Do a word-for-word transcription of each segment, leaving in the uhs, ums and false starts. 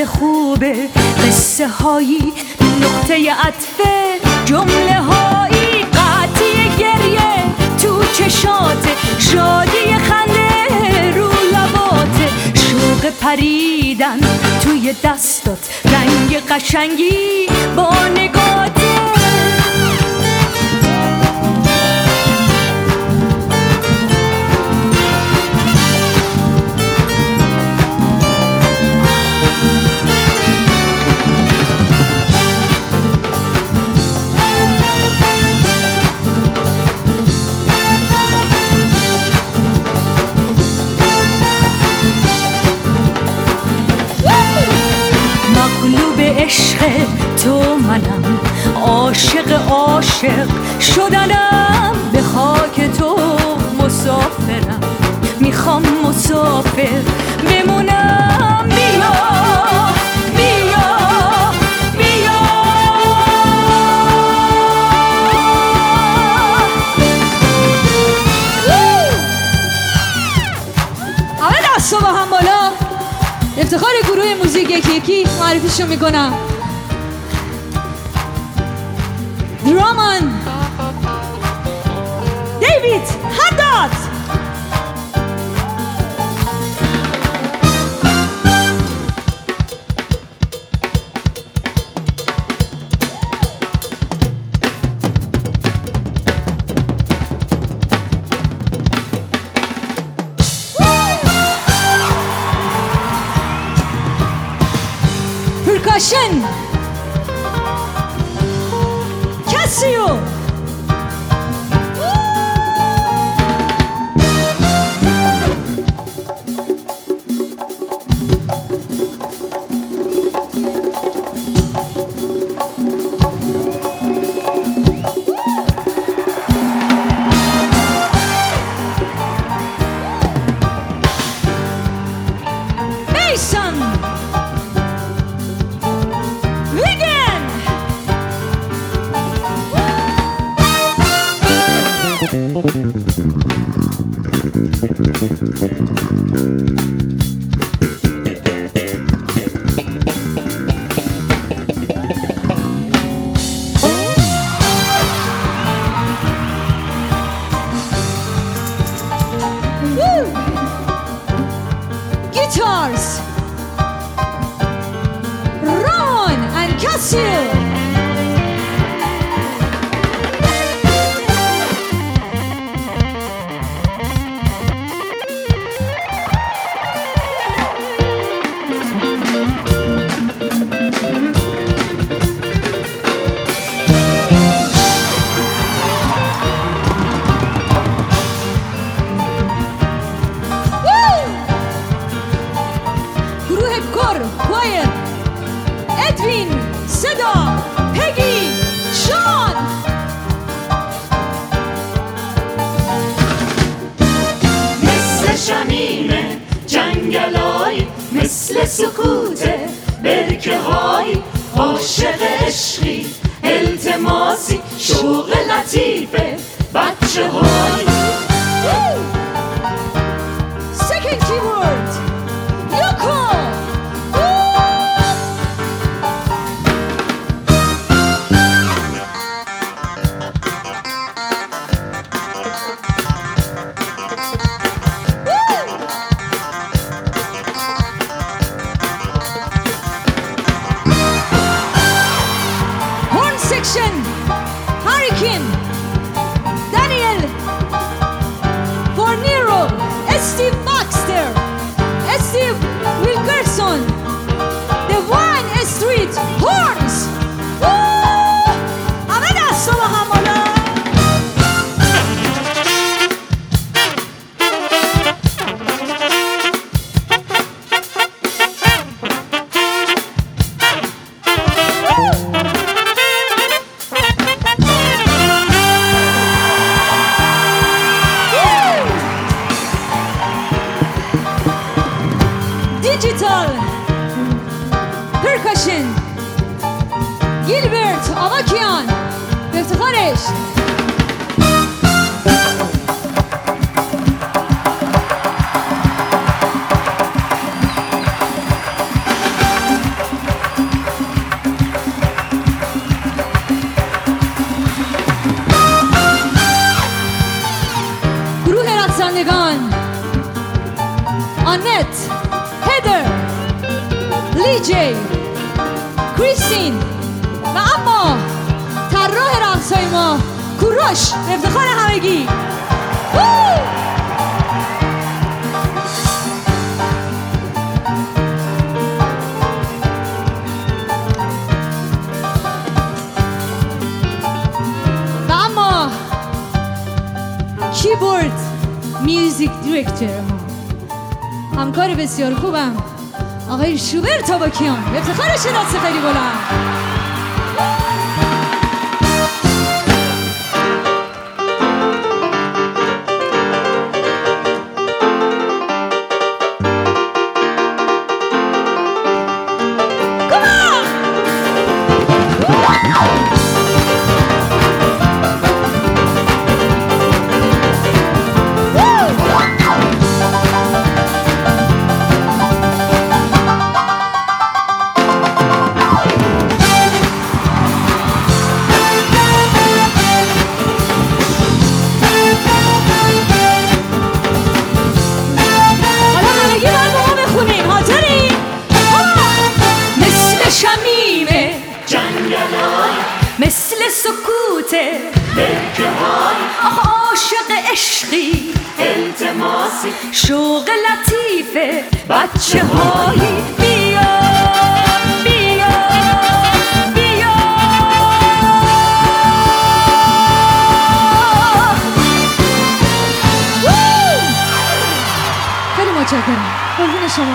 خبر خوبه، قصه هایی نقطه عطف، جمله هایی قطعی گریه تو چشات، شادی خنده رو لبات، شوق پریدن توی دستات، رنگ قشنگی با نگاته. عشق تو منم، عاشق عاشق شدنم، به خاک تو مسافرم، میخوام مسافر بمونم. بیا بیا بیا همه دستا با هم بالا. افتخار گروه موزیک یکی یکی معرفیشون میکنم. درامان دیوید حداد، percussion Casio, Mason Wigan, Woo! Guitars Ron and Casio, گروه کور کوایر، ادوین، صدا، پگی، شان. مثل شمیم جنگلای، مثل سکوت برکه های، عاشق عشقی التماسی، شوق لطیف بچه های. Second keyboard Yoko. Horn section Hurricane, Daniel Fornero, Steve Baxter, Steve Wilkerson, Devine Street Horns. Woo! همه دستا با هم بالا. Digital Percussion گیلبرت آواکیان، به افتخارش آنت، هدر، لیجی، کریستین و اما طراح رقص‌های ما کوروش به افتخار همگی. و اما کیبورد میوزیک دیرکتور ما، همکار بسیار خوبم آقای شوبرت تاباکیان، به افتخارش دست خیلی بلند. مثل سکوت برکه های عاشق عشقی التماسی شوق لطیف بچه هایی بیا بیا بیا. خیلی متشکرم، قربون شما.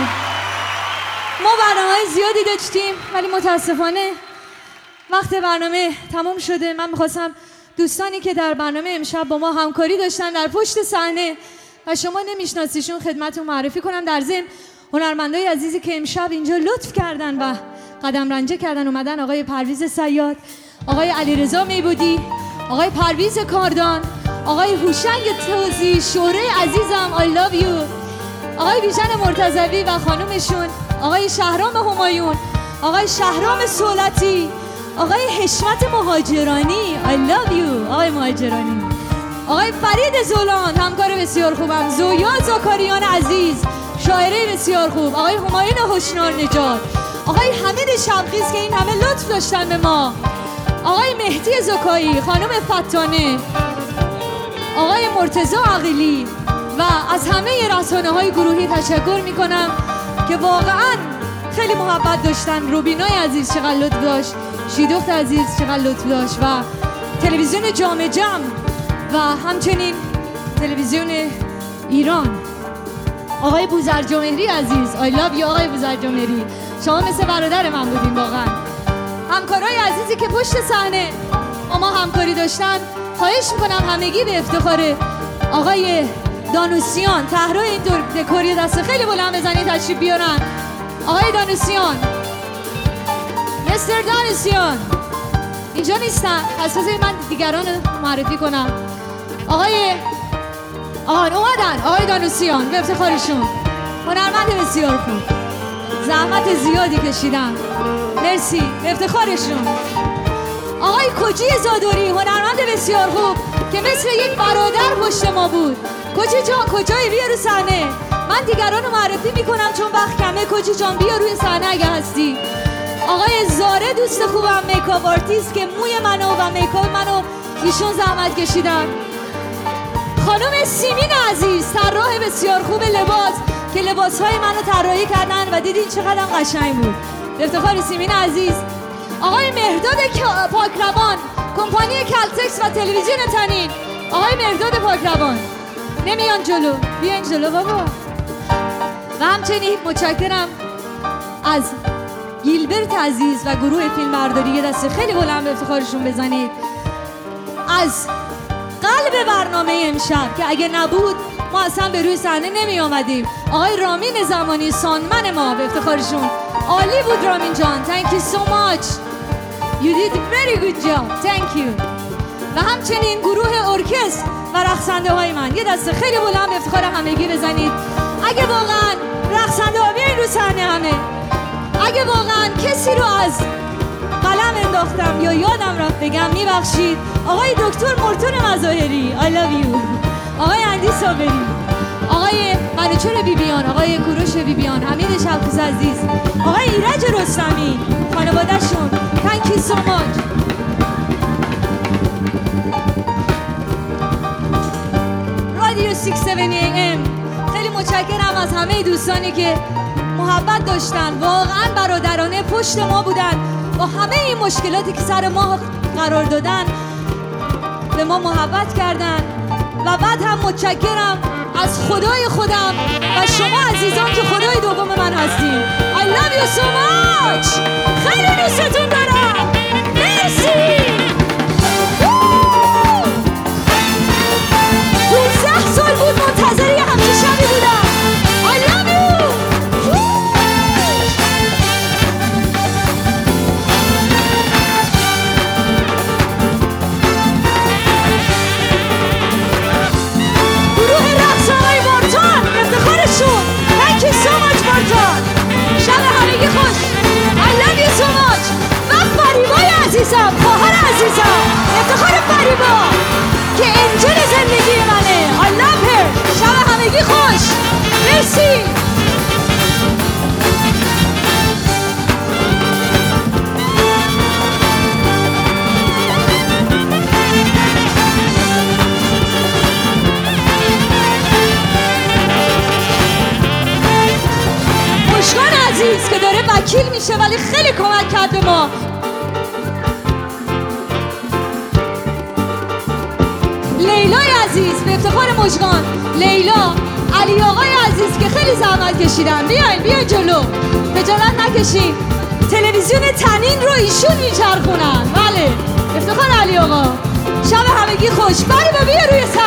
ما برنامه‌های زیادی داشتیم ولی متاسفانه وقت برنامه تمام شده. من میخواستم دوستانی که در برنامه امشب با ما همکاری داشتن در پشت صحنه و شما نمیشناسیشون خدمتتون معرفی کنم. در ضمن هنرمندای عزیزی که امشب اینجا لطف کردن و قدم رنجه کردن اومدن، آقای پرویز صیاد، آقای علیرضا میبودی، آقای پرویز کاردان، آقای هوشنگ توزی، شوره عزیزم I love you، آقای بیژن مرتضوی و خانومشون، آقای شهرام همایون، آقای شهرام سولتی، آقای حشمت مهاجرانی I love you، آقای مهاجرانی، آقای فرید زولان همکار بسیار خوبم، زویا زاکاریان عزیز شاعره بسیار خوب، آقای همایون هوشنار نجات، آقای حمید شبخیز که این همه لطف داشتن به ما، آقای مهدی زکایی، خانم فتانه، آقای مرتضی عقیلی و از همه رسانه‌های گروهی تشکر میکنم که واقعاً خیلی محبت داشتن. روبینای عزیز چقدر لطف داشت، شیدوخت عزیز چقدر لطف داشت و تلویزیون جام جم و همچنین تلویزیون ایران، آقای بوزرجمهری عزیز I love you، آقای بوزرجمهری شما مثل برادر من بودین واقعا. همکارای عزیزی که پشت صحنه با ما همکاری داشتن، خواهش میکنم همگی به افتخار آقای دانوسیان طراح این دکوری دست خیلی بلند بزنید تشریف بیارن. آقای دانوسیان، مستر دانوسیان اینجا نیستن، پس بذارید من دیگران معرفی کنم. آقای آن اومدن، آقای دانوسیان به افتخارشون، هنرمند بسیار خوب، زحمت زیادی کشیدن، مرسی به افتخارشون. آقای کجی زادوری، هنرمند بسیار خوب که مثل یک برادر پشت ما بود. کجی جان کجایی؟ بیا رو صحنه. من دیگران رو معرفی میکنم چون وقت کمه. کجی جان بیا روی صحنه اگه هستی. آقای زاره دوست خوبم، میکاپ آرتیست که موی منو و میکاپ منو ایشون زحمت کشیدن. خانم سیمین عزیز، طراح بسیار خوب لباس که لباسهای منو طراحی کردن و دیدین چقدر قشنگ بود. به افتخار سیمین عزیز. آقای مهرداد پاکروان، کمپانی کلتکس و تلویزیون تنین. آقای مهرداد پاکروان نمیان جلو، بیاین جلو بابا. و همچنین متشکرم از گیلبرت عزیز و گروه فیلم برداری، یه دست خیلی بلند به افتخارشون بزنید. از قلب برنامه امشب که اگه نبود ما اصلا به روی صحنه نمی آمدیم، آقای رامین زمانی سانمن ما، به افتخارشون. عالی بود رامین جان. Thank you so much. You did a very good job. Thank you. و همچنین گروه ارکستر و رقصنده های من، یه دست خیلی بلند به افتخار همگی بزنید. اگه واقعا رقصنده ها بیاین رو صحنه همه. اگه واقعا کسی رو از قلم انداختم یا یادم رفت بگم میبخشید. آقای دکتر مرتون مظاهری I love you، آقای اندی صابری، آقای منوچهر بیبیان، آقای کوروش بیبیان، حمید شبخیز عزیز، آقای ایرج رستمی، خانواده‌شون. Thank you so much. رادیو ششصد و هفتاد ای ام، خیلی متشکرم از همه دوستانی که محبت داشتن، واقعا برادرانه پشت ما بودن، با همه این مشکلاتی که سر ما قرار دادن به ما محبت کردن. و بعد هم متشکرم از خدای خودم و شما عزیزان که خدای دوم من هستیم. I love you so much. خیلی دوستتون دارم. مرسی. پونزده سال بود منتظر یه همچین شبی بودم. I love you. گروه رقص آقای مارتان، افتخارشون. Thank you so much مارتان. شب همگی خوش. I love you so much. و فریبای عزیزم، خواهر عزیزم، افتخار فریبا که انجل زندگی منه. I love her. شب همگی خوش. مرسی. مشکان عزیز که داره وکیل میشه ولی خیلی کمک کرد به ما. لیلای عزیز به افتخار مشکان، لیلا، علی آقای عزیز که خیلی زحمت کشیدن. بیاین بیاین جلو، خجالت نکشین. تلویزیون تنین رو ایشون میچرخونن. بله، افتخار علی آقا. شب همگی خوش. بریم بیا روی سر.